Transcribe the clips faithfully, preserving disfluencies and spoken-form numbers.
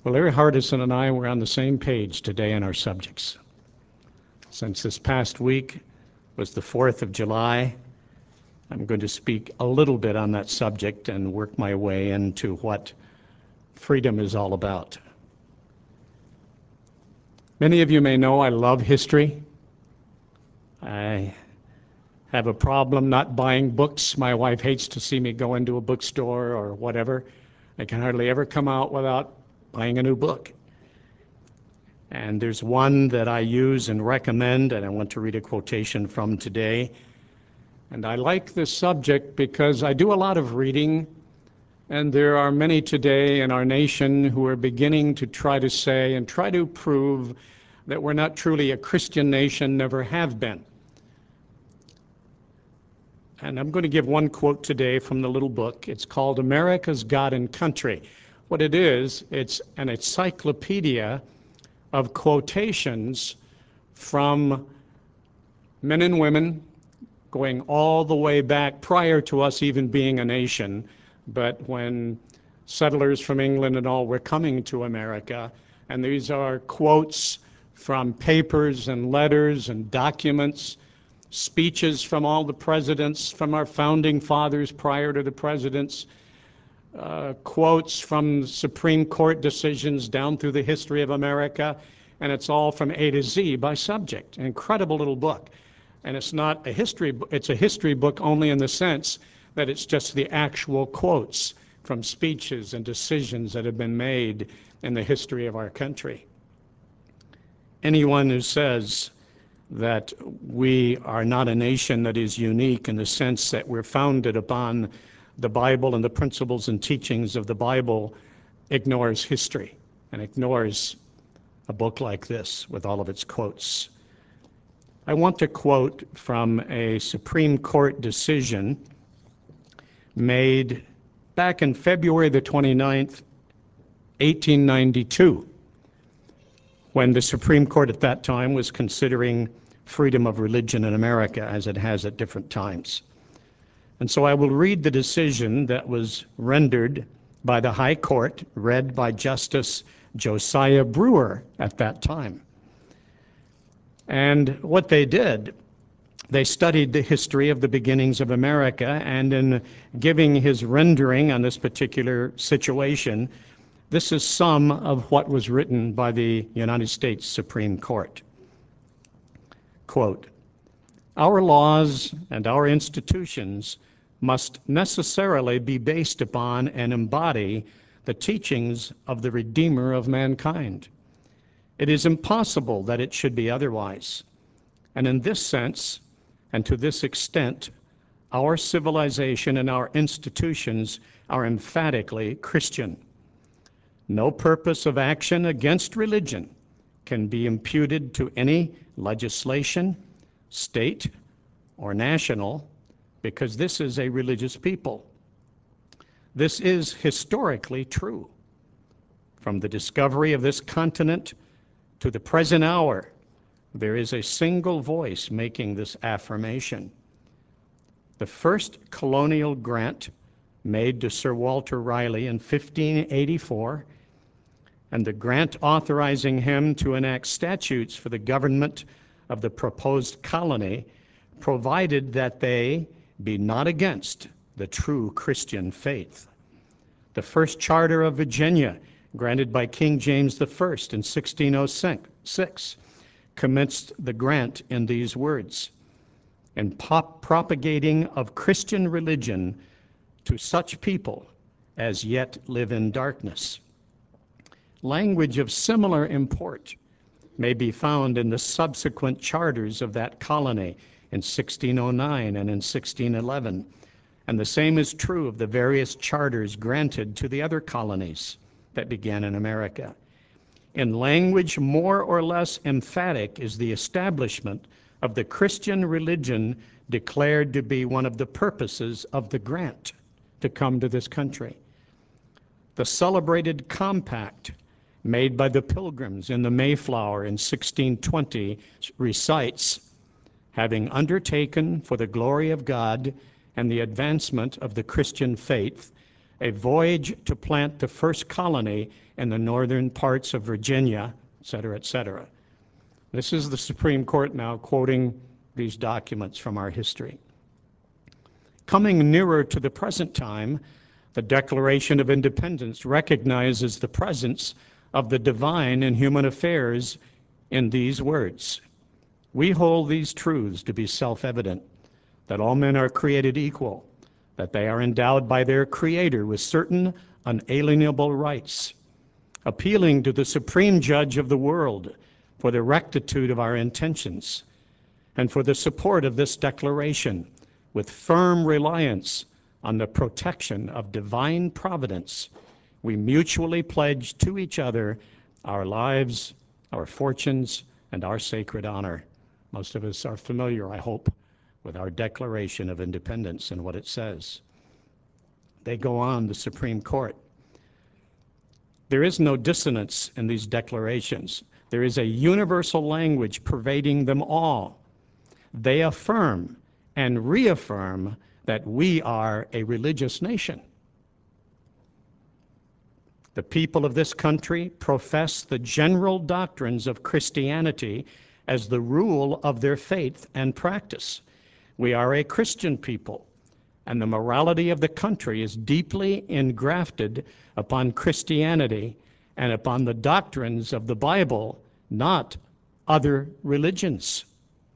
Well, Larry Hardison and I were on the same page today in our subjects. Since this past week was the fourth of July, I'm going to speak a little bit on that subject and work my way into what freedom is all about. Many of you may know I love history. I have a problem not buying books. My wife hates to see me go into a bookstore or whatever. I can hardly ever come out without buying a new book. And there's one that I use and recommend, and I want to read a quotation from today. And I like this subject because I do a lot of reading, and there are many today in our nation who are beginning to try to say and try to prove that we're not truly a Christian nation, never have been. And I'm going to give one quote today from the little book. It's called America's God and Country. What it is, it's an encyclopedia of quotations from men and women going all the way back prior to us even being a nation, but when settlers from England and all were coming to America. And these are quotes from papers and letters and documents, speeches from all the presidents, from our founding fathers prior to the presidents, uh, quotes from Supreme Court decisions down through the history of America, and it's all from A to Z by subject. An incredible little book. And it's not a history book, it's a history book only in the sense that it's just the actual quotes from speeches and decisions that have been made in the history of our country. Anyone who says that we are not a nation that is unique in the sense that we're founded upon the Bible and the principles and teachings of the Bible ignores history and ignores a book like this with all of its quotes. I want to quote from a Supreme Court decision made back in February the twenty-ninth, eighteen ninety-two, when the Supreme Court at that time was considering freedom of religion in America as it has at different times. And so I will read the decision that was rendered by the High Court, read by Justice Josiah Brewer at that time. And what they did, they studied the history of the beginnings of America, and in giving his rendering on this particular situation, this is some of what was written by the United States Supreme Court. Quote, "Our laws and our institutions must necessarily be based upon and embody the teachings of the Redeemer of mankind. It is impossible that it should be otherwise. And in this sense, and to this extent, our civilization and our institutions are emphatically Christian. No purpose of action against religion can be imputed to any legislation, state, or national, because this is a religious people. This is historically true. From the discovery of this continent to the present hour, there is a single voice making this affirmation. The first colonial grant made to Sir Walter Raleigh in fifteen eighty-four, and the grant authorizing him to enact statutes for the government of the proposed colony, provided that they be not against the true Christian faith. The first charter of Virginia, granted by King James the First in sixteen oh six, commenced the grant in these words, "In pop propagating of Christian religion to such people as yet live in darkness." Language of similar import may be found in the subsequent charters of that colony in sixteen oh nine and in sixteen eleven, and the same is true of the various charters granted to the other colonies that began in America. In language more or less emphatic is the establishment of the Christian religion declared to be one of the purposes of the grant to come to this country. The celebrated compact made by the Pilgrims in the Mayflower in sixteen twenty recites, "Having undertaken for the glory of God and the advancement of the Christian faith a voyage to plant the first colony in the northern parts of Virginia, et cetera, et cetera. This is the Supreme Court now quoting these documents from our history. Coming nearer to the present time, the Declaration of Independence recognizes the presence of the divine in human affairs in these words. We hold these truths to be self-evident, that all men are created equal, that they are endowed by their Creator with certain unalienable rights, appealing to the Supreme Judge of the world for the rectitude of our intentions and for the support of this declaration with firm reliance on the protection of divine providence, we mutually pledge to each other our lives, our fortunes, and our sacred honor. Most of us are familiar, I hope, with our Declaration of Independence and what it says. They go on, the Supreme Court. There is no dissonance in these declarations. There is a universal language pervading them all. They affirm and reaffirm that we are a religious nation. The people of this country profess the general doctrines of Christianity as the rule of their faith and practice. We are a Christian people, and the morality of the country is deeply engrafted upon Christianity and upon the doctrines of the Bible, not other religions.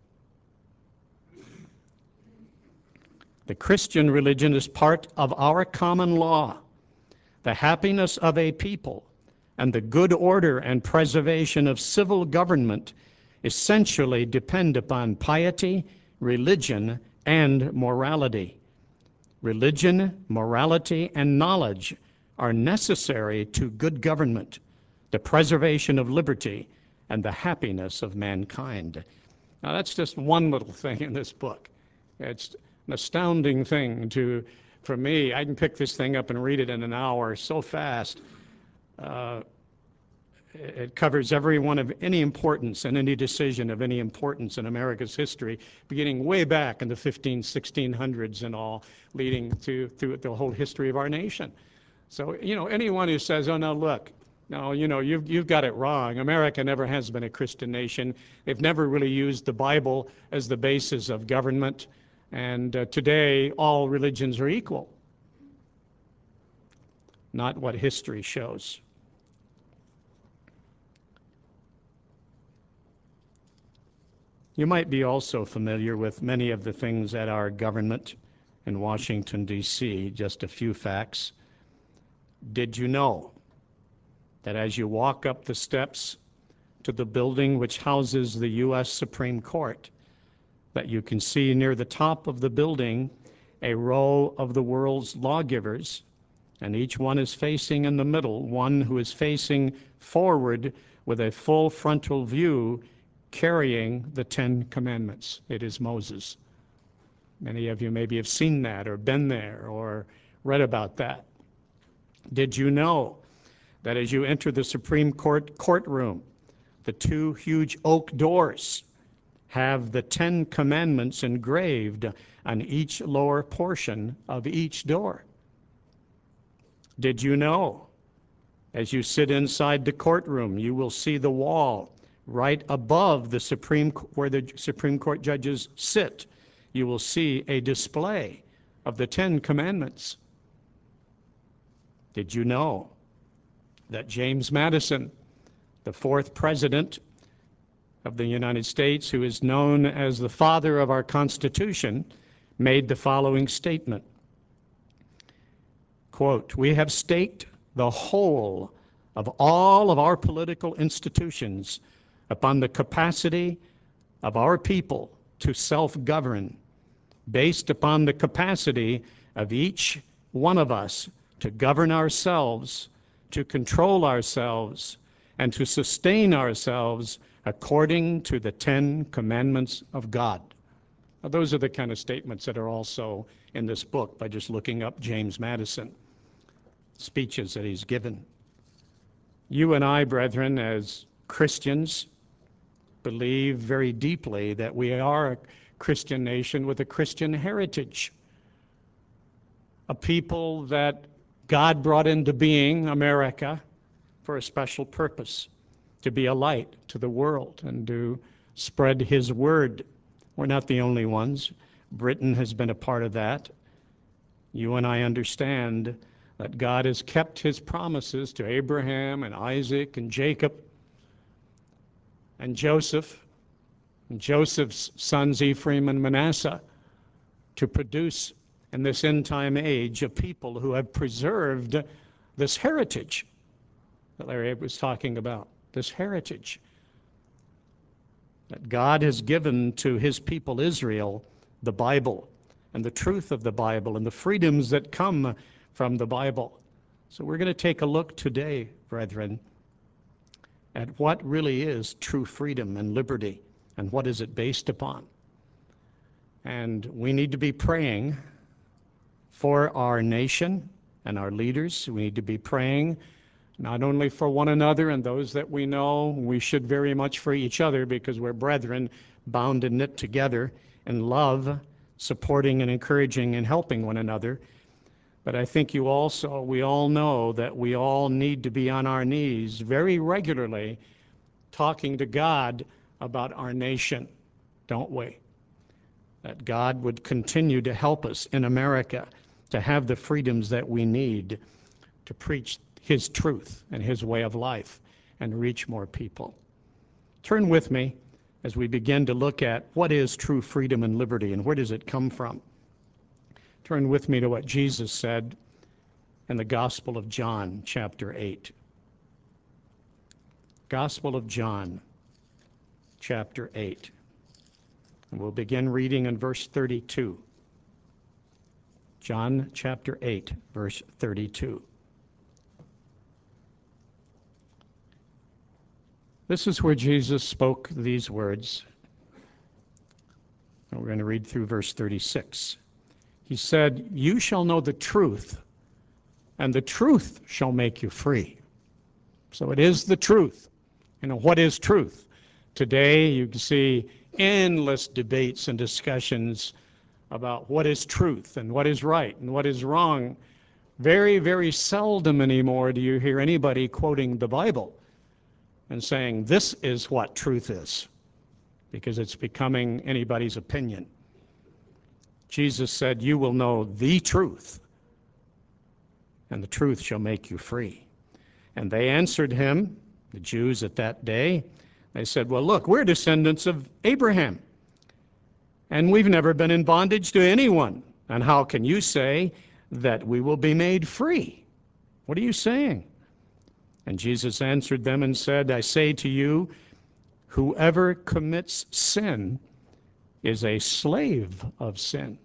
The Christian religion is part of our common law. The happiness of a people and the good order and preservation of civil government essentially depend upon piety, religion, and morality. Religion, morality, and knowledge are necessary to good government, the preservation of liberty, and the happiness of mankind. Now, that's just one little thing in this book. It's an astounding thing to, for me, I can pick this thing up and read it in an hour so fast. Uh, it covers every one of any importance and any decision of any importance in America's history, beginning way back in the fifteen, sixteen hundreds and all, leading to through the whole history of our nation. So, you know, anyone who says, oh, no, look, no, you know, you've, you've got it wrong. America never has been a Christian nation. They've never really used the Bible as the basis of government. And uh, today, all religions are equal. Not what history shows. You might be also familiar with many of the things at our government in Washington, D C Just a few facts. Did you know that as you walk up the steps to the building which houses the U S Supreme Court, that you can see near the top of the building a row of the world's lawgivers, and each one is facing in the middle, one who is facing forward with a full frontal view carrying the Ten Commandments. It is Moses. Many of you maybe have seen that or been there or read about that. Did you know that as you enter the Supreme Court courtroom, the two huge oak doors have the Ten Commandments engraved on each lower portion of each door? Did you know, as you sit inside the courtroom, you will see the wall right above the Supreme, where the Supreme Court judges sit. You will see a display of the Ten Commandments. Did you know that James Madison, the fourth president of the United States, who is known as the father of our Constitution, made the following statement, quote, "We have staked the whole of all of our political institutions upon the capacity of our people to self-govern, based upon the capacity of each one of us to govern ourselves, to control ourselves, and to sustain ourselves according to the Ten Commandments of God." Now, those are the kind of statements that are also in this book by just looking up James Madison, speeches that he's given. You and I, brethren, as Christians, believe very deeply that we are a Christian nation with a Christian heritage, a people that God brought into being America for a special purpose, to be a light to the world and to spread his word. We're not the only ones. Britain has been a part of that. You and I understand that God has kept his promises to Abraham and Isaac and Jacob and Joseph, and Joseph's sons Ephraim and Manasseh, to produce in this end time age a people who have preserved this heritage that Larry was talking about, this heritage that God has given to his people Israel, the Bible and the truth of the Bible and the freedoms that come from the Bible. So we're going to take a look today, brethren, at what really is true freedom and liberty and what is it based upon. And we need to be praying for our nation and our leaders. We need to be praying not only for one another and those that we know, we should very much for each other because we're brethren bound and knit together in love, supporting and encouraging and helping one another. But I think you also, we all know that we all need to be on our knees very regularly talking to God about our nation, don't we? That God would continue to help us in America to have the freedoms that we need to preach his truth and his way of life and reach more people. Turn with me as we begin to look at what is true freedom and liberty and where does it come from. Turn with me to what Jesus said in the Gospel of John, chapter eight. Gospel of John, chapter eight. And we'll begin reading in verse thirty-two. John chapter eight, verse thirty-two. This is where Jesus spoke these words. And we're going to read through verse thirty-six. He said, "You shall know the truth, and the truth shall make you free." So it is the truth. You know, what is truth? Today you can see endless debates and discussions about what is truth and what is right and what is wrong. Very, very seldom anymore do you hear anybody quoting the Bible and saying, this is what truth is, because it's becoming anybody's opinion. Jesus said, you will know the truth, and the truth shall make you free. And they answered him, the Jews at that day, they said, well, look, we're descendants of Abraham, and we've never been in bondage to anyone. And how can you say that we will be made free? What are you saying? And Jesus answered them and said, I say to you, whoever commits sin is a slave of sin.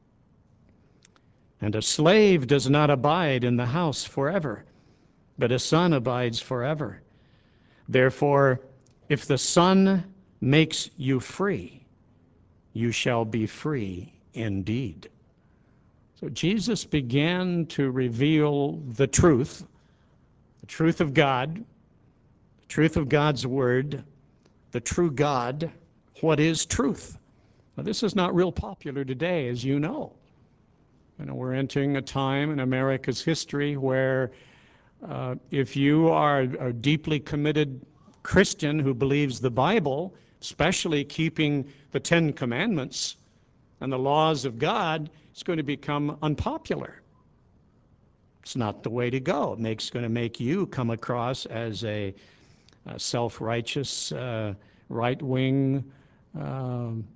And a slave does not abide in the house forever, but a son abides forever. Therefore, if the Son makes you free, you shall be free indeed. So Jesus began to reveal the truth, the truth of God, the truth of God's Word, the true God. What is truth? Now, this is not real popular today, as you know. You know, we're entering a time in America's history where uh, if you are a deeply committed Christian who believes the Bible, especially keeping the Ten Commandments and the laws of God, it's going to become unpopular. It's not the way to go. It makes going to make you come across as a, a self-righteous, uh, right-wing um,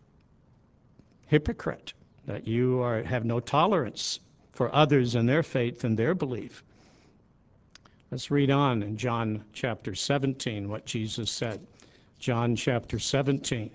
hypocrite, that you are, have no tolerance for others and their faith and their belief. Let's read on in John chapter seventeen what Jesus said. John chapter seventeen.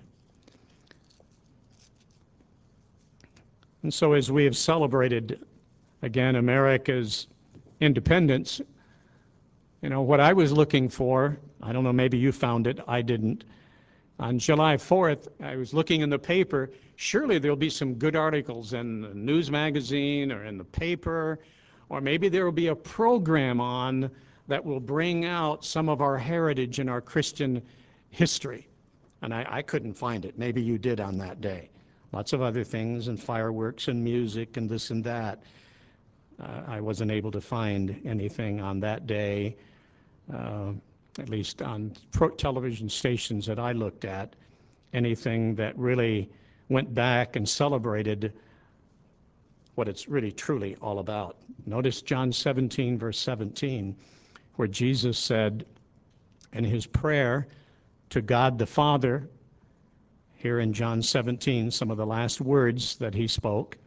And so as we have celebrated, again, America's independence, you know, what I was looking for, I don't know, maybe you found it, I didn't. On July fourth, I was looking in the paper, surely there'll be some good articles in the news magazine or in the paper, or maybe there will be a program on that will bring out some of our heritage and our Christian history. And I, I couldn't find it. Maybe you did on that day. Lots of other things and fireworks and music and this and that. Uh, I wasn't able to find anything on that day, uh, at least on pro- television stations that I looked at, anything that really went back and celebrated what it's really truly all about. Notice John seventeen, verse seventeen, where Jesus said in his prayer to God the Father, here in John seventeen, some of the last words that he spoke,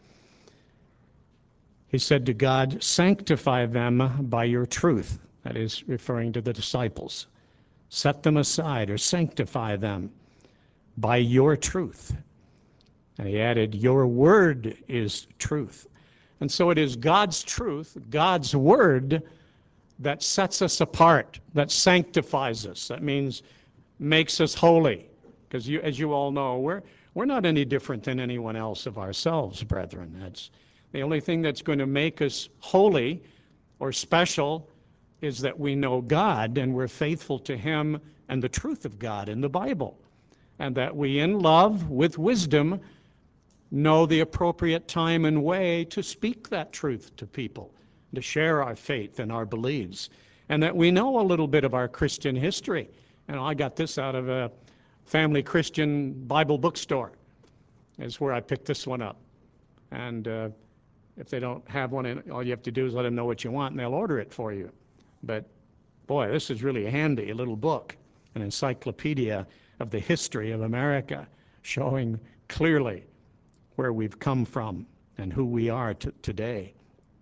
he said to God, sanctify them by your truth. That is referring to the disciples. Set them aside or sanctify them by your truth. And he added, your word is truth. And so it is God's truth, God's word, that sets us apart, that sanctifies us. That means makes us holy. Because you, as you all know, we're, we're not any different than anyone else of ourselves, brethren. That's the only thing that's going to make us holy or special is that we know God and we're faithful to him and the truth of God in the Bible. And that we, in love, with wisdom, know the appropriate time and way to speak that truth to people, to share our faith and our beliefs. And that we know a little bit of our Christian history. And I got this out of a Family Christian Bible bookstore, is where I picked this one up. And uh, if they don't have one, all you have to do is let them know what you want and they'll order it for you. But boy, this is really handy, a little book, an encyclopedia of the history of America, showing clearly where we've come from and who we are t- today.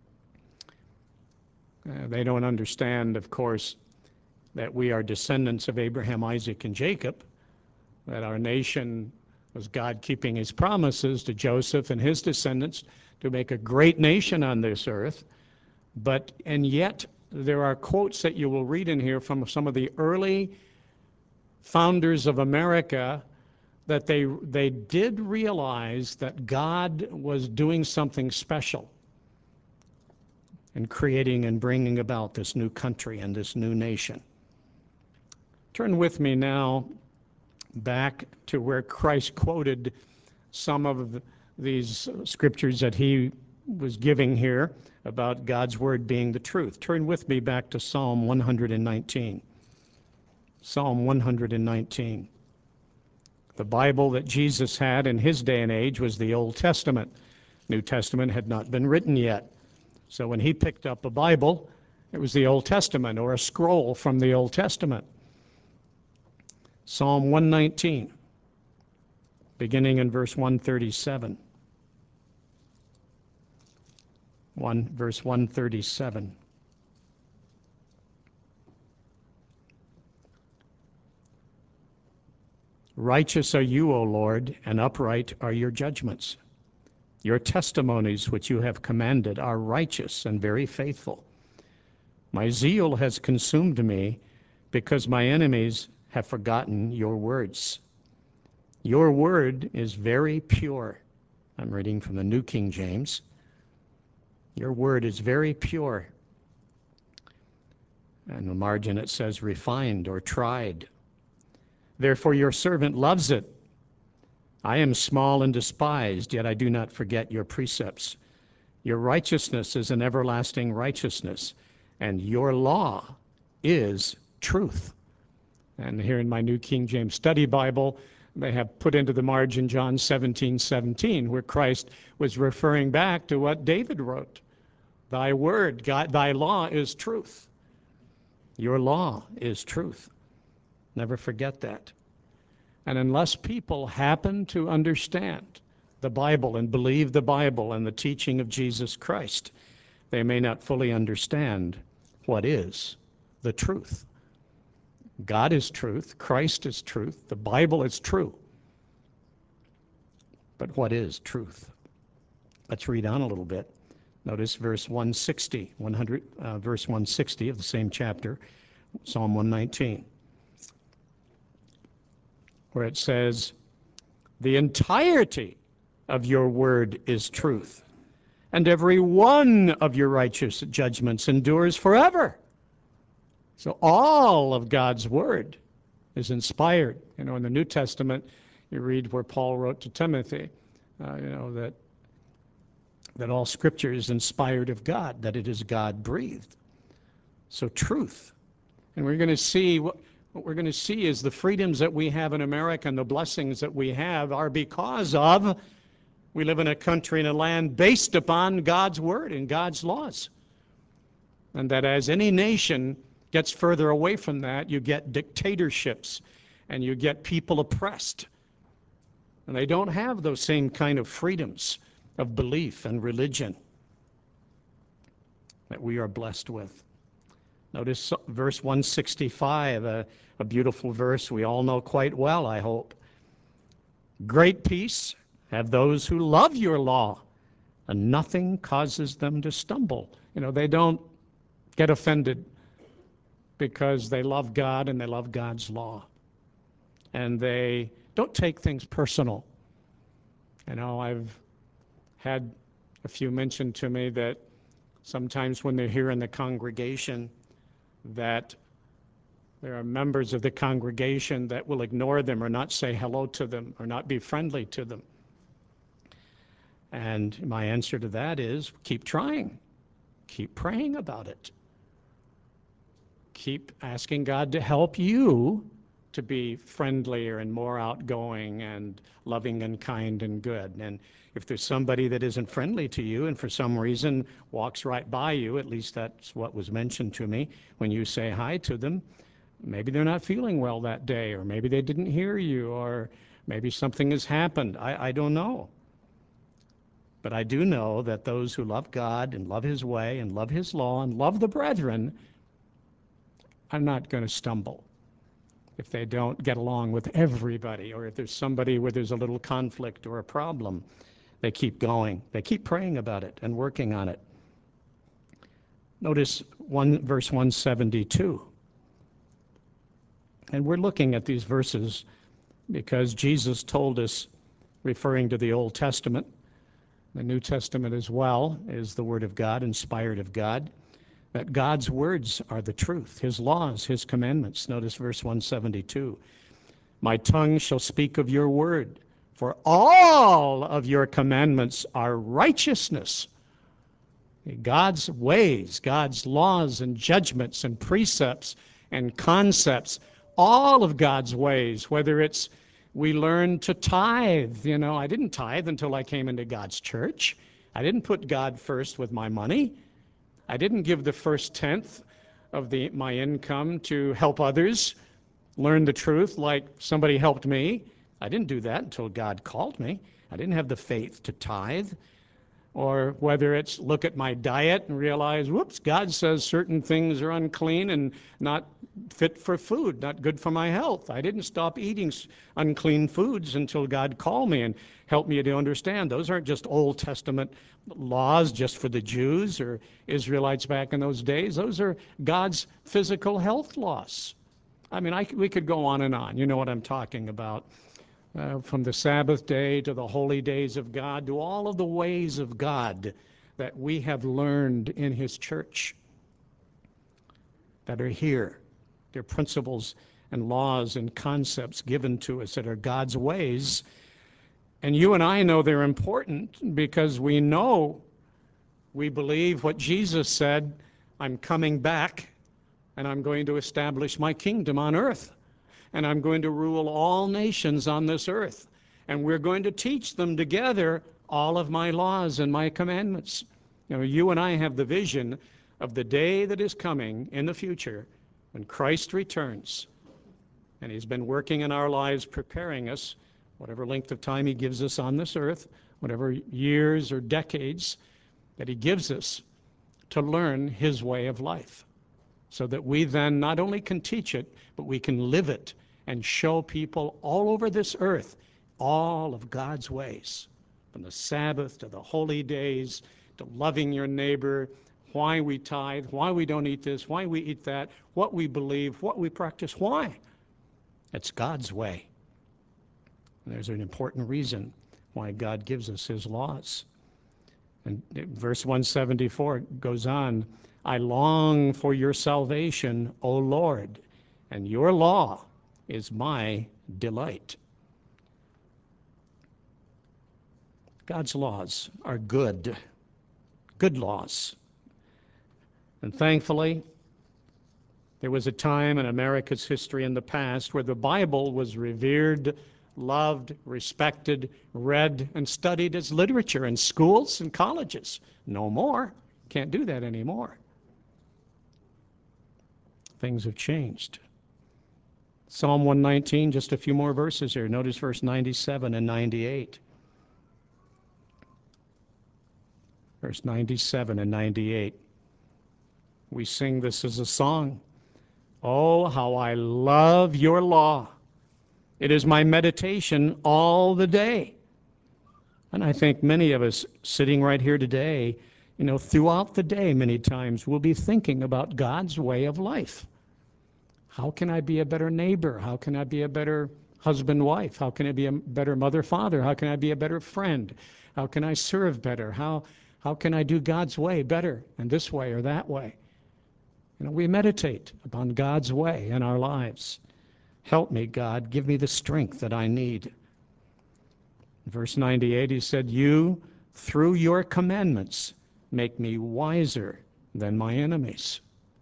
Uh, they don't understand, of course, that we are descendants of Abraham, Isaac, and Jacob, that our nation was God keeping his promises to Joseph and his descendants to make a great nation on this earth. But, and yet, there are quotes that you will read in here from some of the early founders of America that they, they did realize that God was doing something special in creating and bringing about this new country and this new nation. Turn with me now back to where Christ quoted some of these scriptures that he was giving here about God's word being the truth. Turn with me back to Psalm one hundred nineteen. Psalm one hundred nineteen. The Bible that Jesus had in his day and age was the Old Testament. New Testament had not been written yet. So when he picked up a Bible, it was the Old Testament or a scroll from the Old Testament. Psalm one nineteen, beginning in verse one thirty-seven. One, verse one thirty-seven. Righteous are you, O Lord, and upright are your judgments. Your testimonies which you have commanded are righteous and very faithful. My zeal has consumed me because my enemies have forgotten your words. Your word is very pure. I'm reading from the New King James. Your word is very pure. And in the margin it says refined or tried. Therefore your servant loves it. I am small and despised, yet I do not forget your precepts. Your righteousness is an everlasting righteousness, and your law is truth. And here in my New King James Study Bible, they have put into the margin John seventeen seventeen, where Christ was referring back to what David wrote. Thy word, God, thy law is truth. Your law is truth. Never forget that. And unless people happen to understand the Bible and believe the Bible and the teaching of Jesus Christ, they may not fully understand what is the truth. God is truth, Christ is truth, the Bible is true. But what is truth? Let's read on a little bit. Notice verse one sixty, one hundred, uh, verse one sixty of the same chapter, Psalm one nineteen, where it says, the entirety of your word is truth, and every one of your righteous judgments endures forever. So all of God's word is inspired. You know, in the New Testament, you read where Paul wrote to Timothy, uh, you know, that that all Scripture is inspired of God, that it is God-breathed. So truth. And we're going to see, what, what we're going to see is the freedoms that we have in America and the blessings that we have are because of, we live in a country and a land based upon God's Word and God's laws. And that as any nation gets further away from that, you get dictatorships and you get people oppressed. And they don't have those same kind of freedoms of belief and religion that we are blessed with. Notice verse one sixty-five, a, a beautiful verse we all know quite well, I hope. Great peace have those who love your law, and nothing causes them to stumble. You know, they don't get offended because they love God and they love God's law. And they don't take things personal. You know, I've had a few mention to me that sometimes when they're here in the congregation, that there are members of the congregation that will ignore them or not say hello to them or not be friendly to them. And my answer to that is keep trying. Keep praying about it. Keep asking God to help you to be friendlier and more outgoing and loving and kind and good. And if there's somebody that isn't friendly to you and for some reason walks right by you, at least that's what was mentioned to me, when you say hi to them, maybe they're not feeling well that day, or maybe they didn't hear you, or maybe something has happened. I, I don't know. But I do know that those who love God and love His way and love His law and love the brethren are not going to stumble if they don't get along with everybody, or if there's somebody where there's a little conflict or a problem. They keep going. They keep praying about it and working on it. Notice one, verse one seventy-two. And we're looking at these verses because Jesus told us, referring to the Old Testament, the New Testament as well is the Word of God, inspired of God, that God's words are the truth, His laws, His commandments. Notice verse one seventy-two. My tongue shall speak of your word, for all of your commandments are righteousness. God's ways, God's laws and judgments and precepts and concepts, all of God's ways, whether it's we learn to tithe. You know, I didn't tithe until I came into God's church. I didn't put God first with my money. I didn't give the first tenth of the, my income to help others learn the truth like somebody helped me. I didn't do that until God called me. I didn't have the faith to tithe. Or whether it's look at my diet and realize, whoops, God says certain things are unclean and not fit for food, not good for my health. I didn't stop eating unclean foods until God called me and helped me to understand. Those aren't just Old Testament laws just for the Jews or Israelites back in those days. Those are God's physical health laws. I mean, I, we could go on and on. You know what I'm talking about. Uh, from the Sabbath day to the holy days of God, to all of the ways of God that we have learned in His church that are here. They're principles and laws and concepts given to us that are God's ways. And you and I know they're important because we know, we believe what Jesus said, I'm coming back and I'm going to establish my kingdom on earth. And I'm going to rule all nations on this earth. And we're going to teach them together all of my laws and my commandments. You know, you and I have the vision of the day that is coming in the future when Christ returns. And He's been working in our lives, preparing us, whatever length of time He gives us on this earth, whatever years or decades that He gives us to learn His way of life. So that we then not only can teach it, but we can live it and show people all over this earth all of God's ways, from the Sabbath to the holy days, to loving your neighbor, why we tithe, why we don't eat this, why we eat that, what we believe, what we practice, why. It's God's way. And there's an important reason why God gives us His laws. And verse one seventy-four goes on, I long for your salvation, O Lord, and your law is my delight. God's laws are good. good laws. And thankfully, there was a time in America's history in the past where the Bible was revered, loved, respected, read, and studied as literature in schools and colleges. No more. Can't do that anymore. Things have changed. Psalm one nineteen, just a few more verses here. Notice verse ninety-seven and ninety-eight. Verse ninety-seven and ninety-eight. We sing this as a song. Oh, how I love your law. It is my meditation all the day. And I think many of us sitting right here today, you know, throughout the day many times we'll be thinking about God's way of life. How can I be a better neighbor? How can I be a better husband, wife? How can I be a better mother, father? How can I be a better friend? How can I serve better? How, how can I do God's way better in this way or that way? You know, we meditate upon God's way in our lives. Help me, God. Give me the strength that I need. In verse ninety-eight, he said, you, through your commandments, make me wiser than my enemies.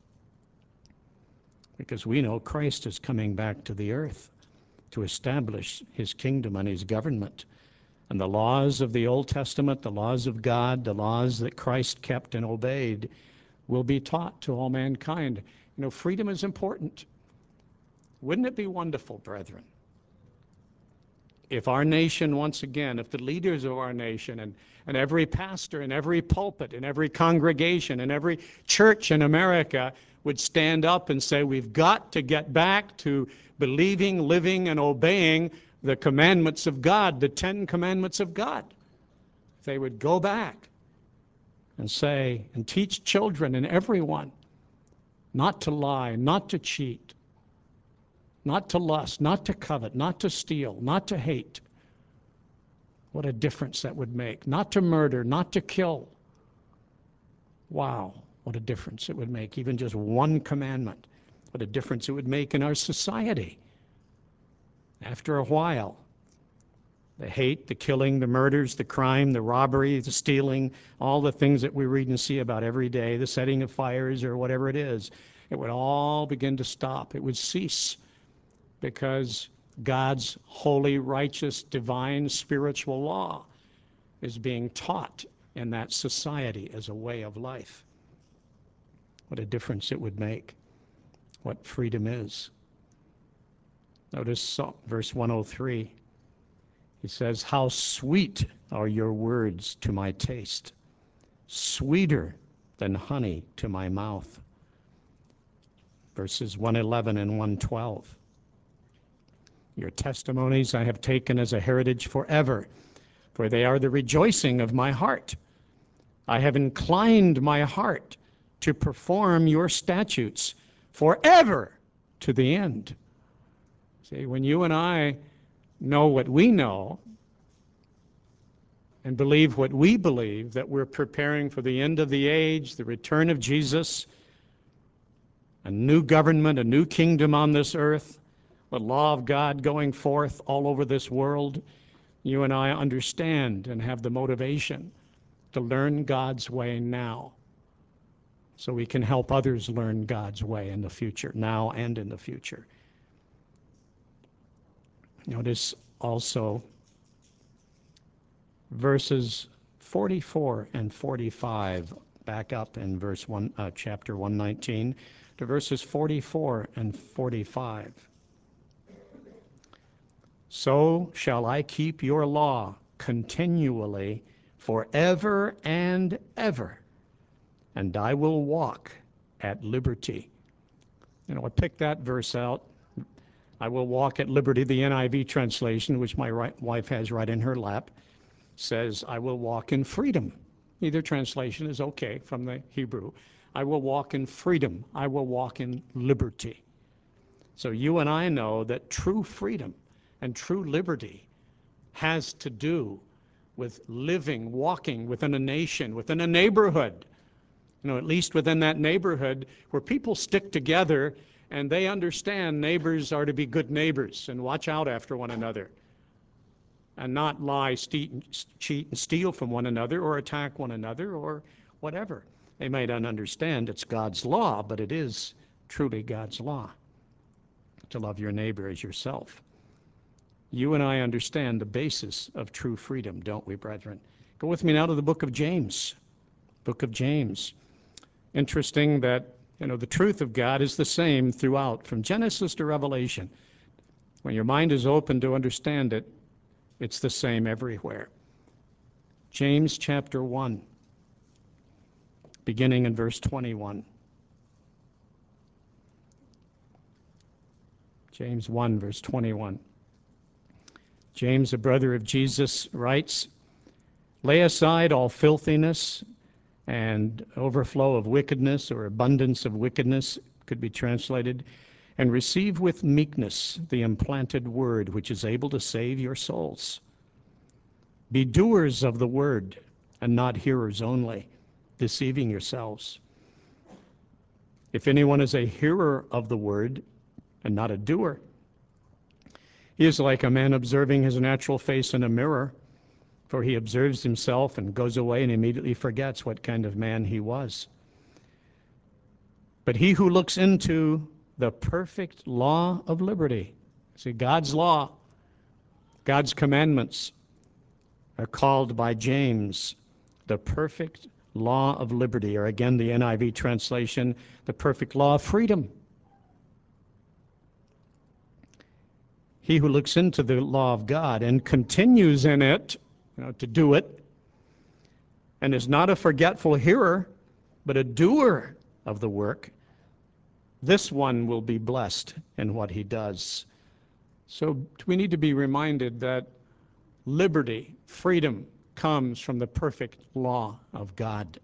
Because we know Christ is coming back to the earth to establish his kingdom and his government. And the laws of the Old Testament, the laws of God, the laws that Christ kept and obeyed, will be taught to all mankind. You know, freedom is important. Wouldn't it be wonderful, brethren, if our nation, once again, if the leaders of our nation and, and every pastor and every pulpit and every congregation and every church in America would stand up and say, we've got to get back to believing, living, and obeying the commandments of God, the Ten Commandments of God. If they would go back and say, and teach children and everyone not to lie, not to cheat, not to lust, not to covet, not to steal, not to hate. What a difference that would make. Not to murder, not to kill. Wow, what a difference it would make. Even just one commandment. What a difference it would make in our society. After a while, the hate, the killing, the murders, the crime, the robbery, the stealing, all the things that we read and see about every day, the setting of fires or whatever it is, it would all begin to stop. It would cease because God's holy, righteous, divine, spiritual law is being taught in that society as a way of life. What a difference it would make, what freedom is. Notice verse one oh three. He says, how sweet are your words to my taste, sweeter than honey to my mouth. Verses one eleven and one twelve. Your testimonies I have taken as a heritage forever, for they are the rejoicing of my heart. I have inclined my heart to perform your statutes forever to the end. See, when you and I know what we know and believe what we believe, that we're preparing for the end of the age, the return of Jesus, a new government, a new kingdom on this earth, the law of God going forth all over this world, you and I understand and have the motivation to learn God's way now so we can help others learn God's way in the future, now and in the future. Notice also verses forty-four and forty-five, back up in verse one, uh, chapter one nineteen, to verses forty-four and forty-five. So shall I keep your law continually forever and ever, and I will walk at liberty. You know, I picked that verse out. I will walk at liberty. The N I V translation, which my right, wife has right in her lap, says, I will walk in freedom. Either translation is okay from the Hebrew. I will walk in freedom. I will walk in liberty. So you and I know that true freedom and true liberty has to do with living, walking within a nation, within a neighborhood. You know, at least within that neighborhood where people stick together and they understand neighbors are to be good neighbors and watch out after one another and not lie, cheat, and steal from one another or attack one another or, whatever. They may not understand it's God's law, but it is truly God's law to love your neighbor as yourself. You and I understand the basis of true freedom, don't we, brethren? Go with me now to the book of James. Book of James. Interesting that, you know, the truth of God is the same throughout, from Genesis to Revelation. When your mind is open to understand it, it's the same everywhere. James chapter one, beginning in verse twenty-one. James one, verse twenty-one. James, a brother of Jesus, writes, "Lay aside all filthiness and overflow of wickedness, or abundance of wickedness, could be translated, and receive with meekness the implanted word, which is able to save your souls. Be doers of the word, and not hearers only, deceiving yourselves. If anyone is a hearer of the word, and not a doer, he is like a man observing his natural face in a mirror, for he observes himself and goes away and immediately forgets what kind of man he was. But he who looks into the perfect law of liberty," see, God's law, God's commandments are called by James the perfect law of liberty, or again the N I V translation, the perfect law of freedom. He who looks into the law of God and continues in it, you know, to do it, and is not a forgetful hearer, but a doer of the work, this one will be blessed in what he does. So we need to be reminded that liberty, freedom, comes from the perfect law of God.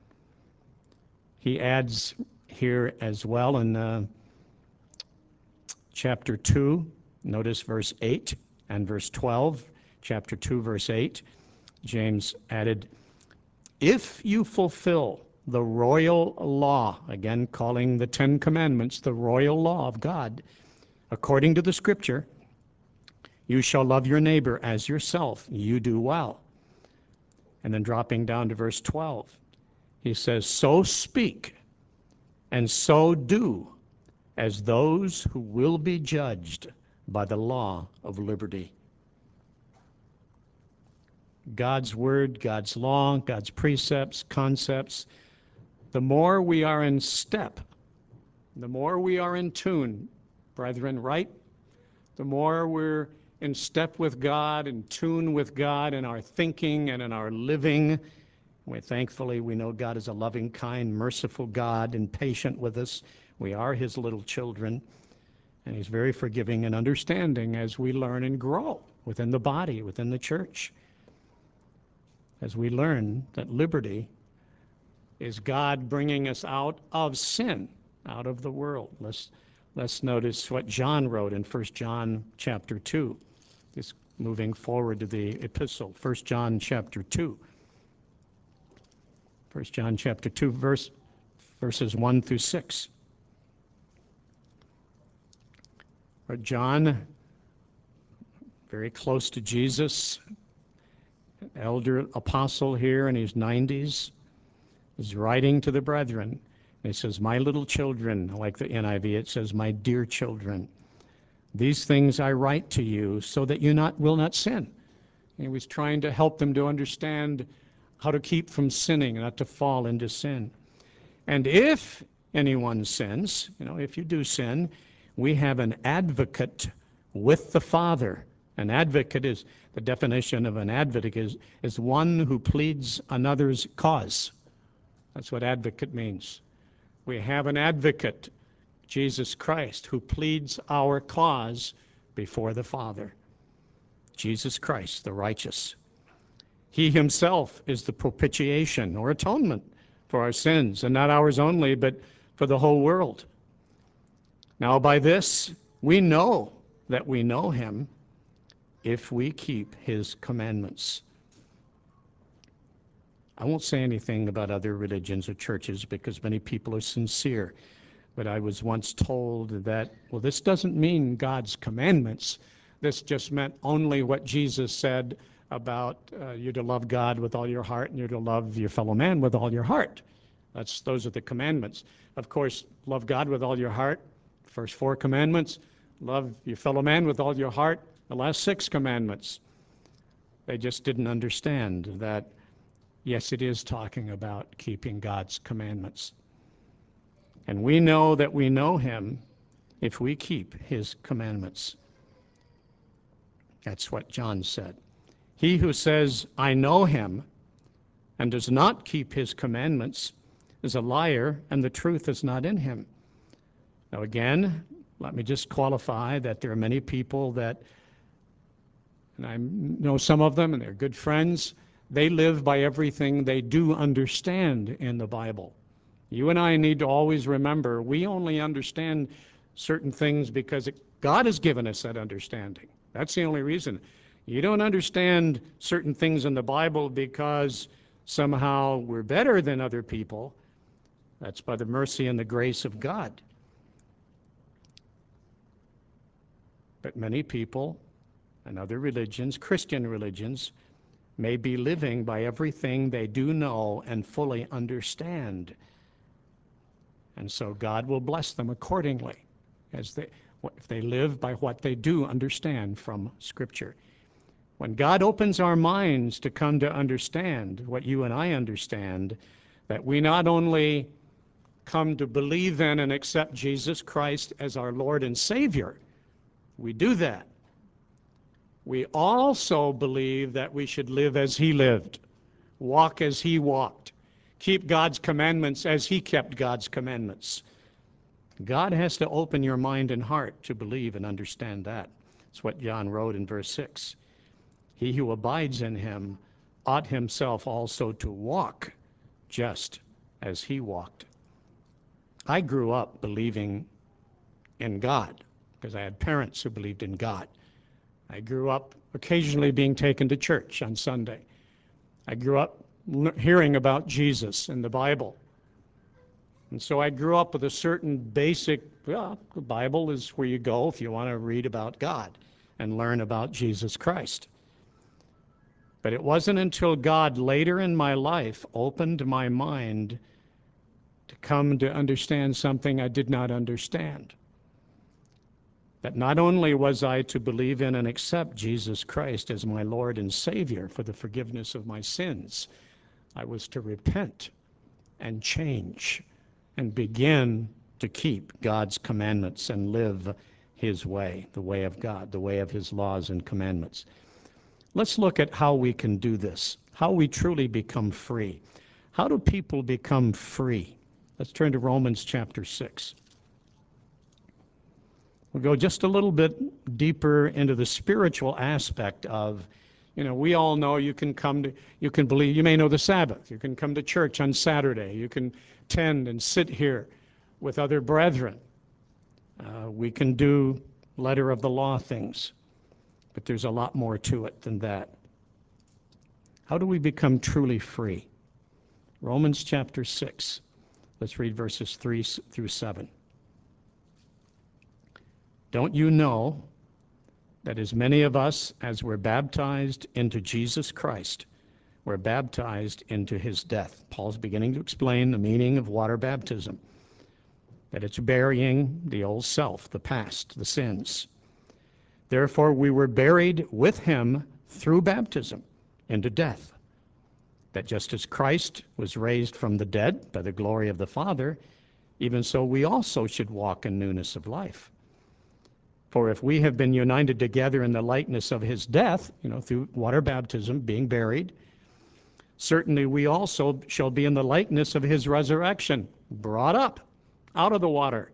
He adds here as well in uh, chapter two, notice verse eight and verse twelve, chapter two, verse eight, James added, "If you fulfill the royal law," again calling the Ten Commandments the royal law of God, "according to the Scripture, you shall love your neighbor as yourself. You do well." And then dropping down to verse twelve, he says, "So speak and so do as those who will be judged by the law of liberty." God's word, God's law, God's precepts, concepts, the more we are in step, the more we are in tune, brethren, right? The more we're in step with God, in tune with God in our thinking and in our living. We thankfully, we know God is a loving, kind, merciful God and patient with us. We are his little children, and he's very forgiving and understanding as we learn and grow within the body, within the church. As we learn that liberty is God bringing us out of sin, out of the world. Let's, let's notice what John wrote in First John chapter two. Just moving forward to the epistle, First John chapter two. First John chapter two, verse, verses one through six. Where John, very close to Jesus, an elder apostle here in his nineties, is writing to the brethren. And he says, "My little children," like the N I V, it says, "My dear children, these things I write to you so that you not will not sin." He was trying to help them to understand how to keep from sinning, not to fall into sin. "And if anyone sins," you know, if you do sin, "we have an advocate with the Father." An advocate is, the definition of an advocate is, is one who pleads another's cause. That's what advocate means. We have an advocate, Jesus Christ, who pleads our cause before the Father. Jesus Christ, the righteous. He himself is the propitiation or atonement for our sins, and not ours only, but for the whole world. Now by this we know that we know him, if we keep his commandments. I won't say anything about other religions or churches because many people are sincere, but I was once told that, well, this doesn't mean God's commandments. This just meant only what Jesus said about uh, you're to love God with all your heart and you're to love your fellow man with all your heart. That's, those are the commandments. Of course, love God with all your heart, first four commandments. Love your fellow man with all your heart, the last six commandments. They just didn't understand that, yes, it is talking about keeping God's commandments. And we know that we know him if we keep his commandments. That's what John said. He who says, I know him, and does not keep his commandments is a liar, and the truth is not in him. Now again, let me just qualify that there are many people that, and I know some of them, and they're good friends, they live by everything they do understand in the Bible. You and I need to always remember we only understand certain things because it, God has given us that understanding. That's the only reason. You don't understand certain things in the Bible because somehow we're better than other people. That's by the mercy and the grace of God. But many people and other religions, Christian religions, may be living by everything they do know and fully understand. And so God will bless them accordingly as they, if they live by what they do understand from Scripture. When God opens our minds to come to understand what you and I understand, that we not only come to believe in and accept Jesus Christ as our Lord and Savior, we do that. We also believe that we should live as he lived, walk as he walked, keep God's commandments as he kept God's commandments. God has to open your mind and heart to believe and understand that. That's what John wrote in verse six. He who abides in him ought himself also to walk just as he walked. I grew up believing in God because I had parents who believed in God. I grew up occasionally being taken to church on Sunday. I grew up hearing about Jesus in the Bible. And so I grew up with a certain basic, well, the Bible is where you go if you want to read about God and learn about Jesus Christ. But it wasn't until God later in my life opened my mind to come to understand something I did not understand. That not only was I to believe in and accept Jesus Christ as my Lord and Savior for the forgiveness of my sins, I was to repent and change and begin to keep God's commandments and live his way, the way of God, the way of his laws and commandments. Let's look at how we can do this, how we truly become free. How do people become free? Let's turn to Romans chapter six. We'll go just a little bit deeper into the spiritual aspect of, you know, we all know you can come to, you can believe, you may know the Sabbath. You can come to church on Saturday. You can attend and sit here with other brethren. Uh, we can do letter of the law things, but there's a lot more to it than that. How do we become truly free? Romans chapter six. Let's read verses three through seven. Don't you know that as many of us as were baptized into Jesus Christ were baptized into his death? Paul's beginning to explain the meaning of water baptism, that it's burying the old self, the past, the sins. Therefore we were buried with him through baptism into death, that just as Christ was raised from the dead by the glory of the Father, even so we also should walk in newness of life. For if we have been united together in the likeness of his death, you know, through water baptism, being buried, certainly we also shall be in the likeness of his resurrection, brought up out of the water.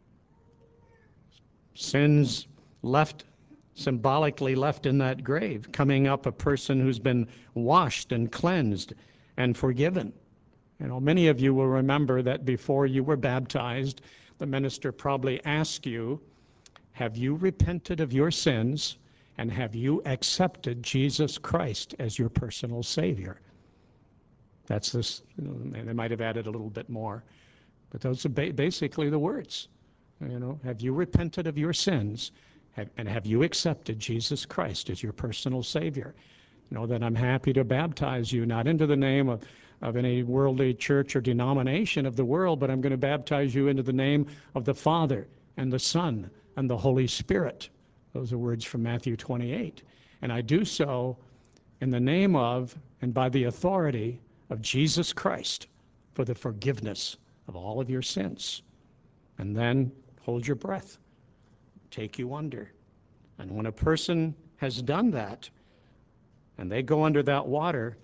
Sins left, symbolically left in that grave, coming up a person who's been washed and cleansed and forgiven. You know, many of you will remember that before you were baptized, the minister probably asked you, have you repented of your sins and have you accepted Jesus Christ as your personal Savior? That's this, you know, and they might have added a little bit more, but those are ba- basically the words. You know, have you repented of your sins have, and have you accepted Jesus Christ as your personal Savior? You know, that I'm happy to baptize you, not into the name of, of any worldly church or denomination of the world, but I'm going to baptize you into the name of the Father and the Son and the Holy Spirit. Those are words from Matthew twenty-eight. And I do so in the name of and by the authority of Jesus Christ for the forgiveness of all of your sins. And then hold your breath, take you under. And when a person has done that, and they go under that water,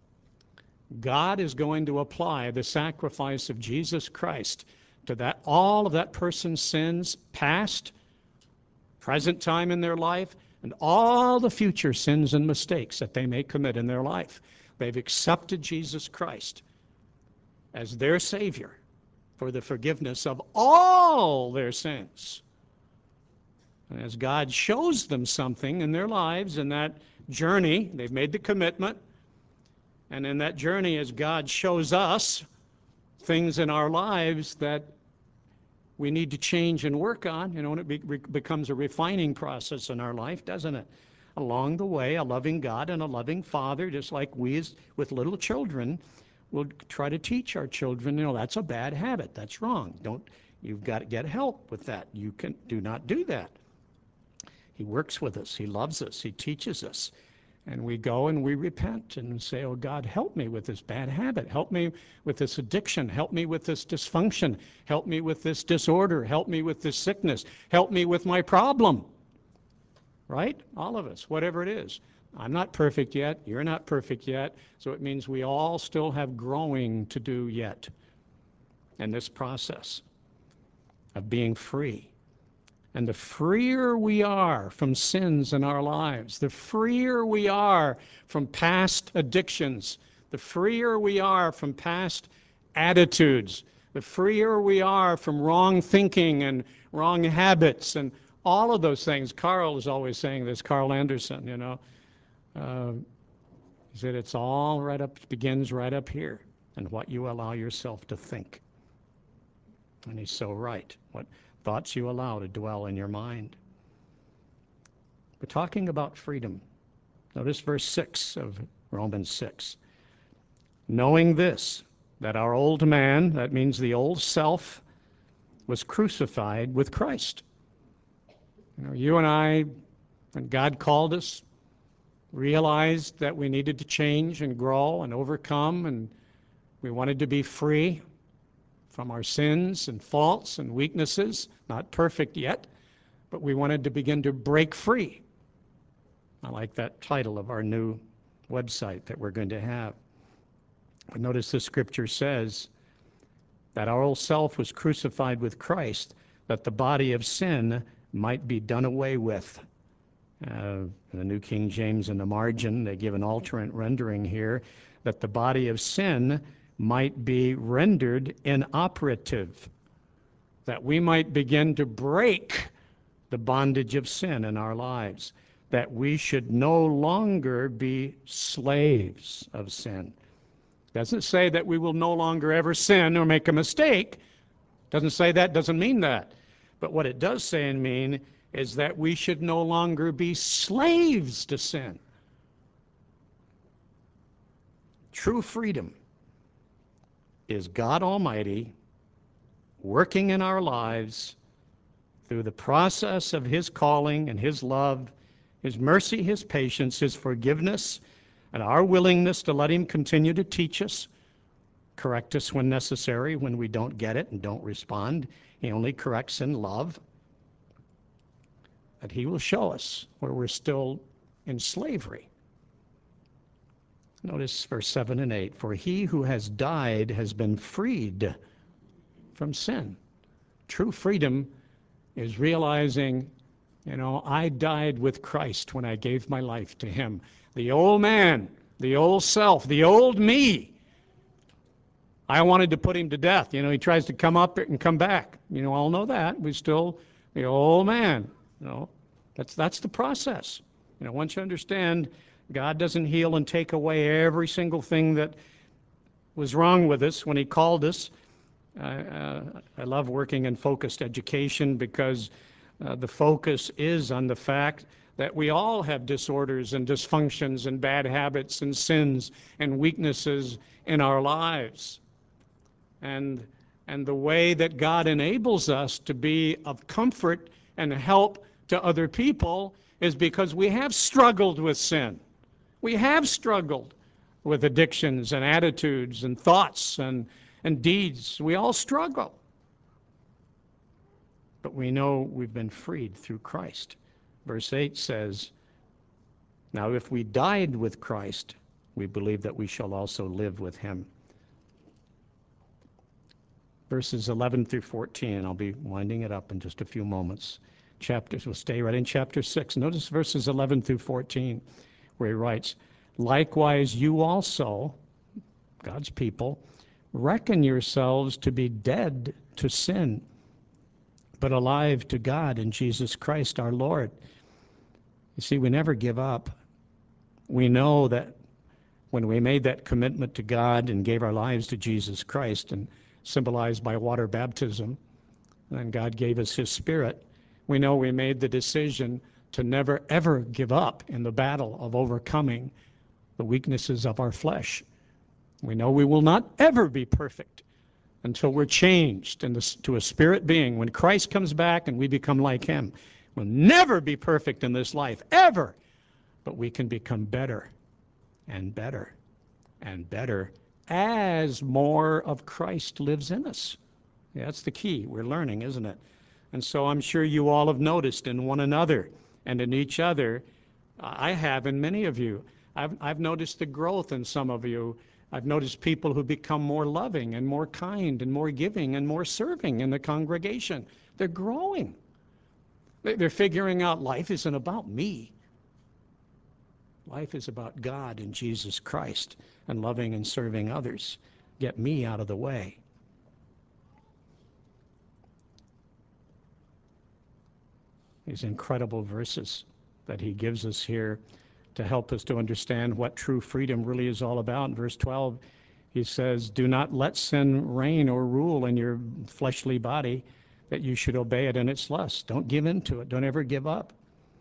God is going to apply the sacrifice of Jesus Christ to that, all of that person's sins, past, present time in their life, and all the future sins and mistakes that they may commit in their life. They've accepted Jesus Christ as their Savior for the forgiveness of all their sins. And as God shows them something in their lives, in that journey, they've made the commitment, and in that journey, as God shows us things in our lives that we need to change and work on, you know, and it be, re, becomes a refining process in our life, doesn't it? Along the way, a loving God and a loving Father, just like we as with little children, will try to teach our children, you know, that's a bad habit, that's wrong. Don't, you've got to get help with that. You can do not do that. He works with us, he loves us, he teaches us. And we go and we repent and say, oh God, help me with this bad habit. Help me with this addiction. Help me with this dysfunction. Help me with this disorder. Help me with this sickness. Help me with my problem. Right? All of us, whatever it is. I'm not perfect yet. You're not perfect yet. So it means we all still have growing to do yet in this process of being free. And the freer we are from sins in our lives, the freer we are from past addictions, the freer we are from past attitudes, the freer we are from wrong thinking and wrong habits and all of those things. Carl is always saying this, Carl Anderson, you know. Uh, he said it's all right up, begins right up here and what you allow yourself to think. And he's so right. What thoughts you allow to dwell in your mind. We're talking about freedom. Notice verse six of Romans six. Knowing this, that our old man, that means the old self, was crucified with Christ. You know, you and I, when God called us, realized that we needed to change and grow and overcome, and we wanted to be free from our sins and faults and weaknesses, not perfect yet, but we wanted to begin to break free. I like that title of our new website that we're going to have. But notice the scripture says that our old self was crucified with Christ, that the body of sin might be done away with. Uh, in the New King James in the margin, they give an alternate rendering here, that the body of sin might be rendered inoperative, that we might begin to break the bondage of sin in our lives, that we should no longer be slaves of sin. It doesn't say that we will no longer ever sin or make a mistake. It doesn't say that, doesn't mean that. But what it does say and mean is that we should no longer be slaves to sin. True freedom is God Almighty working in our lives through the process of his calling and his love, his mercy, his patience, his forgiveness, and our willingness to let him continue to teach us, correct us when necessary, when we don't get it and don't respond. He only corrects in love. But he will show us where we're still in slavery. Notice verse seven and eight. For he who has died has been freed from sin. True freedom is realizing, you know, I died with Christ when I gave my life to him. The old man, the old self, the old me, I wanted to put him to death. You know, he tries to come up and come back. You know, all know that. We still, the old man, you know, that's, that's the process. You know, once you understand God doesn't heal and take away every single thing that was wrong with us when he called us. Uh, uh, I love working in focused education because uh, the focus is on the fact that we all have disorders and dysfunctions and bad habits and sins and weaknesses in our lives. And, and the way that God enables us to be of comfort and help to other people is because we have struggled with sin. We have struggled with addictions and attitudes and thoughts and, and deeds. We all struggle. But we know we've been freed through Christ. Verse eight says, now if we died with Christ, we believe that we shall also live with him. Verses eleven through fourteen, I'll be winding it up in just a few moments. Chapters, we'll stay right in chapter six. Notice verses eleven through fourteen, where he writes, likewise you also, God's people, reckon yourselves to be dead to sin, but alive to God in Jesus Christ our Lord. You see, we never give up. We know that when we made that commitment to God and gave our lives to Jesus Christ, and symbolized by water baptism, and God gave us his Spirit, we know we made the decision to never ever give up in the battle of overcoming the weaknesses of our flesh. We know we will not ever be perfect until we're changed into a spirit being. When Christ comes back and we become like him, we'll never be perfect in this life, ever. But we can become better and better and better as more of Christ lives in us. Yeah, that's the key. We're learning, isn't it? And so I'm sure you all have noticed in one another and in each other. I have in many of you. I've, I've noticed the growth in some of you. I've noticed people who become more loving and more kind and more giving and more serving in the congregation. They're growing. They're figuring out life isn't about me. Life is about God and Jesus Christ and loving and serving others. Get me out of the way. These incredible verses that he gives us here to help us to understand what true freedom really is all about. In verse twelve, he says, do not let sin reign or rule in your fleshly body, that you should obey it in its lust. Don't give in to it. Don't ever give up.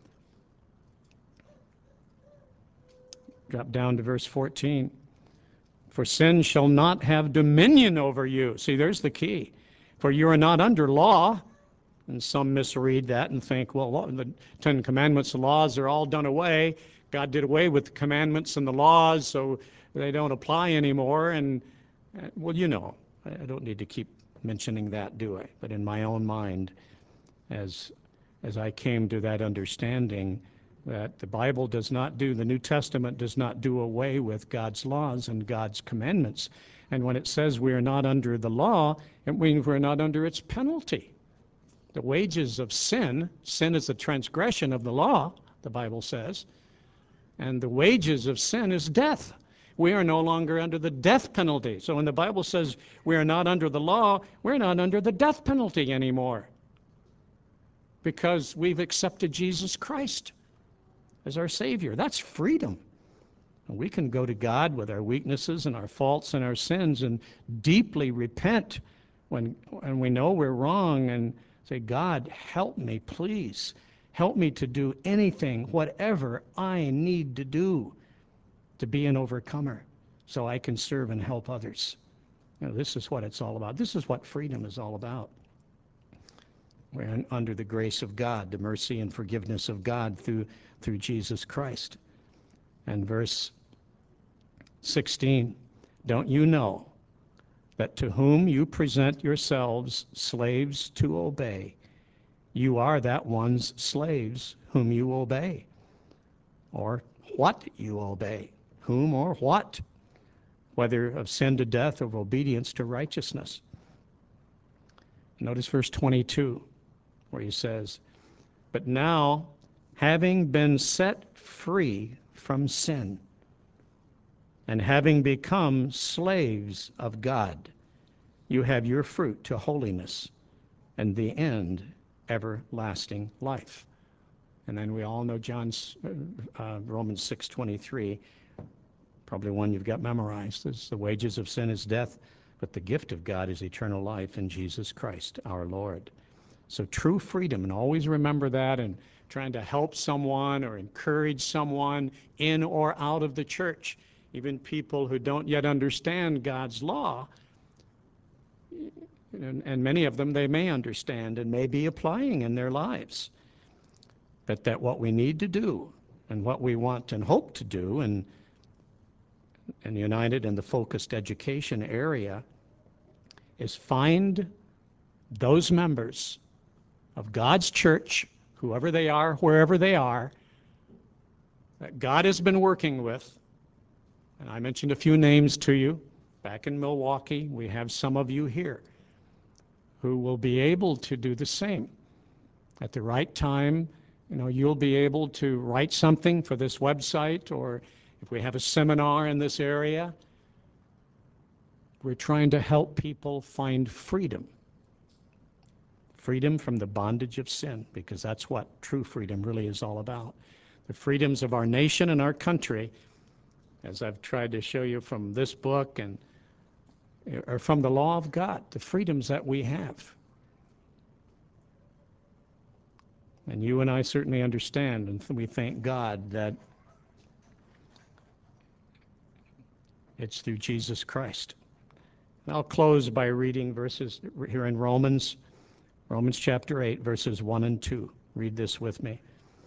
Drop down to verse fourteen. For sin shall not have dominion over you. See, there's the key. For you are not under law. And some misread that and think, well, the Ten Commandments, the laws are all done away. God did away with the commandments and the laws, so they don't apply anymore. And, uh, well, you know, I don't need to keep mentioning that, do I? But in my own mind, as, as I came to that understanding, that the Bible does not do, the New Testament does not do away with God's laws and God's commandments. And when it says we are not under the law, it means we're not under its penalty. The wages of sin, sin is the transgression of the law, the Bible says, and the wages of sin is death. We are no longer under the death penalty. So when the Bible says we are not under the law, we're not under the death penalty anymore, because we've accepted Jesus Christ as our Savior. That's freedom. And we can go to God with our weaknesses and our faults and our sins and deeply repent when, when we know we're wrong and say, God, help me, please. Help me to do anything, whatever I need to do to be an overcomer so I can serve and help others. You know, this is what it's all about. This is what freedom is all about. We're in, under the grace of God, the mercy and forgiveness of God through, through Jesus Christ. And verse sixteen, don't you know that to whom you present yourselves slaves to obey, you are that one's slaves whom you obey, or what you obey, whom or what, whether of sin to death or of obedience to righteousness. Notice verse twenty-two, where he says, but now, having been set free from sin, and having become slaves of God, you have your fruit to holiness, and the end, everlasting life. And then we all know John's uh, Romans six twenty-three, probably one you've got memorized. This, the wages of sin is death, but the gift of God is eternal life in Jesus Christ our Lord. So true freedom, and always remember that, and trying to help someone or encourage someone in or out of the church, even people who don't yet understand God's law, and, and many of them they may understand and may be applying in their lives. But that what we need to do and what we want and hope to do and and United in the focused education area is find those members of God's church, whoever they are, wherever they are, that God has been working with. And I mentioned a few names to you. Back in Milwaukee, we have some of you here who will be able to do the same. At the right time, you know, you'll be able to write something for this website, or if we have a seminar in this area. We're trying to help people find freedom. Freedom from the bondage of sin, because that's what true freedom really is all about. The freedoms of our nation and our country, as I've tried to show you from this book, and are from the law of God, the freedoms that we have. And you and I certainly understand, and we thank God that it's through Jesus Christ. And I'll close by reading verses here in Romans, Romans chapter eight, verses one and two. Read this with me.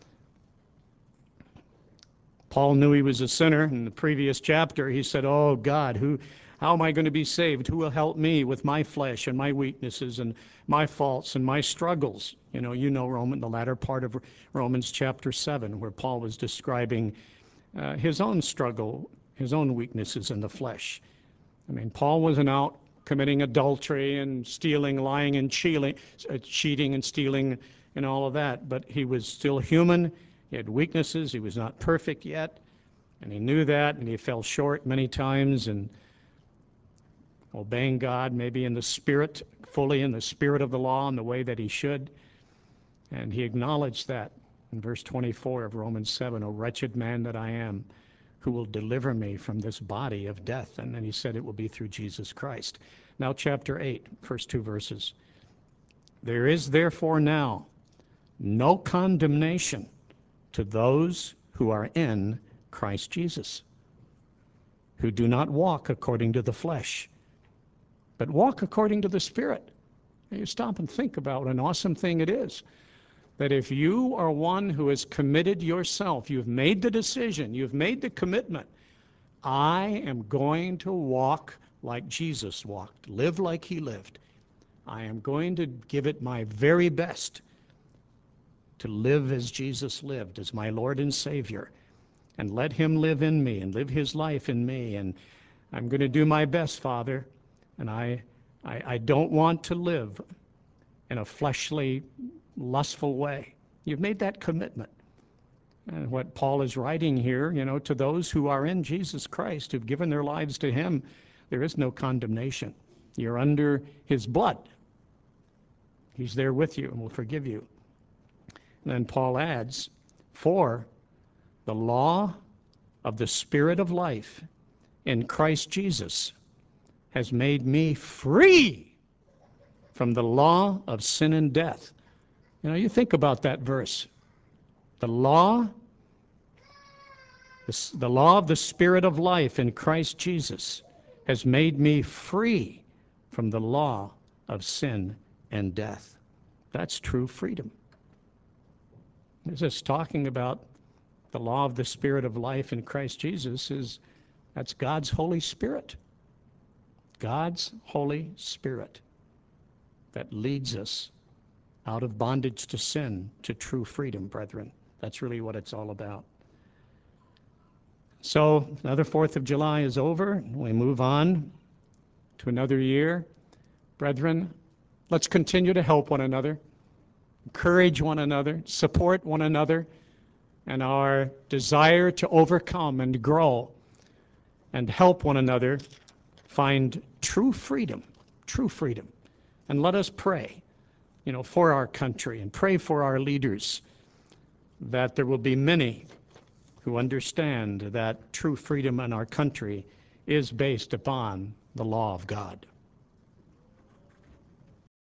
Paul knew he was a sinner. In the previous chapter, he said, oh God, who, how am I going to be saved? Who will help me with my flesh and my weaknesses and my faults and my struggles? You know, you know Roman, the latter part of Romans chapter seven, where Paul was describing uh, his own struggle, his own weaknesses in the flesh. I mean, Paul wasn't out committing adultery and stealing, lying and cheating, uh, cheating and stealing and all of that, but he was still human. He had weaknesses. He was not perfect yet, and he knew that, and he fell short many times in obeying God, maybe in the spirit, fully in the spirit of the law in the way that he should. And he acknowledged that in verse twenty-four of Romans seven, O wretched man that I am, who will deliver me from this body of death? And then he said it will be through Jesus Christ. Now chapter eight, first two verses. There is therefore now no condemnation to those who are in Christ Jesus, who do not walk according to the flesh, but walk according to the Spirit. Now you stop and think about what an awesome thing it is, that if you are one who has committed yourself, you've made the decision, you've made the commitment, I am going to walk like Jesus walked, live like he lived. I am going to give it my very best to live as Jesus lived, as my Lord and Savior, and let him live in me and live his life in me. And I'm going to do my best, Father, and I, I, I don't want to live in a fleshly, lustful way. You've made that commitment. And what Paul is writing here, you know, to those who are in Jesus Christ, who've given their lives to him, there is no condemnation. You're under his blood. He's there with you and will forgive you. And then Paul adds, for the law of the Spirit of life in Christ Jesus has made me free from the law of sin and death. You know, you think about that verse. The law, the law of the Spirit of life in Christ Jesus has made me free from the law of sin and death. That's true freedom. It's just talking about the law of the Spirit of life in Christ Jesus. Is that's God's Holy Spirit. God's Holy Spirit that leads us out of bondage to sin to true freedom, brethren. That's really what it's all about. So another fourth of July is over. We move on to another year. Brethren, let's continue to help one another, encourage one another, support one another, and our desire to overcome and grow and help one another find true freedom, true freedom. And let us pray, you know, for our country and pray for our leaders, that there will be many who understand that true freedom in our country is based upon the law of God.